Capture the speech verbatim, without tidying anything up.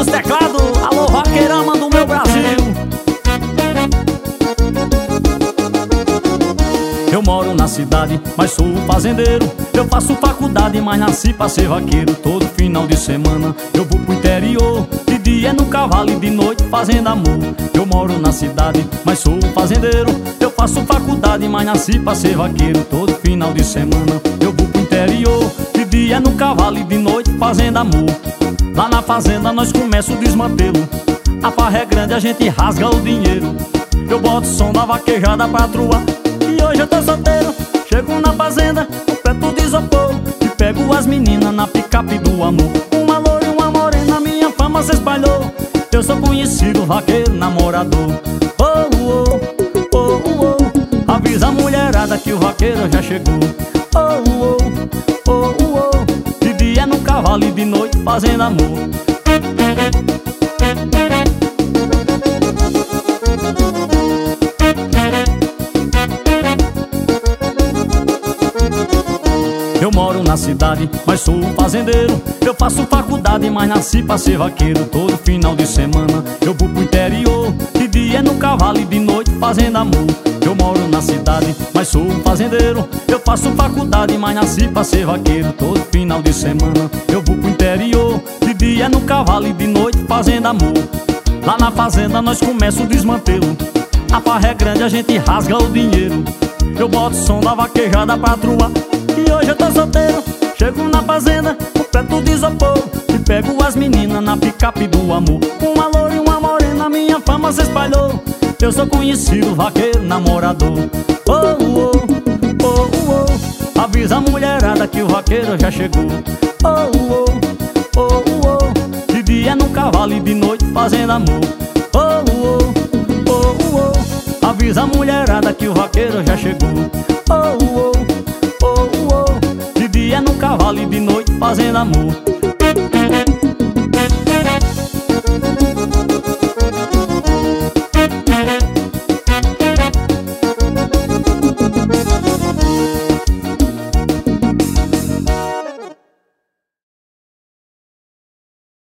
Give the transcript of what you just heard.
nos teclados. Alô, vaqueirama do meu Brasil. Eu moro na cidade, mas sou fazendeiro. Eu faço faculdade, mas nasci pra ser vaqueiro. Todo final de semana eu vou pro interior. De dia é no cavalo e de noite fazendo amor. Eu moro na cidade, mas sou fazendeiro. Eu faço faculdade, mas nasci pra ser vaqueiro. Todo final de semana eu vou pro interior. De dia é no cavalo e de noite fazendo amor. Lá na fazenda nós começa o desmantelo. A farra é grande, a gente rasga o dinheiro. Eu boto o som da vaquejada pra truar. E hoje eu tô solteiro, chego na fazenda, completo de isopor e pego as meninas na picape do amor. Uma loira e uma morena, minha fama se espalhou. Eu sou conhecido, vaqueiro namorador. Oh, oh, oh, oh, oh. Avisa a mulherada que o vaqueiro já chegou. Oh, oh, oh, oh, oh. De dia no cavalo e de noite fazendo amor. Eu moro na cidade, mas sou fazendeiro. Eu faço faculdade, mas nasci pra ser vaqueiro. Todo final de semana eu vou pro interior. De dia é no cavalo e de noite fazendo amor. Eu moro na cidade, mas sou fazendeiro. Eu faço faculdade, mas nasci pra ser vaqueiro. Todo final de semana eu vou pro interior. De dia é no cavalo e de noite fazendo amor. Lá na fazenda nós começa o desmantelo. A farra é grande, a gente rasga o dinheiro. Eu boto o som da vaquejada pra truar. E hoje eu tô solteiro, chego na fazenda, completo de isopor e pego as meninas na picape do amor. Uma loira e uma morena, minha fama se espalhou. Eu sou conhecido, vaqueiro namorador. Oh, oh, oh, oh, oh. Avisa a mulherada que o vaqueiro já chegou. Oh, oh, oh, oh. De dia no cavalo e de noite fazendo amor. Oh, oh, oh, oh. Avisa a mulherada que o vaqueiro já chegou. Oh, oh, oh, oh. De dia no cavalo e de noite fazendo amor.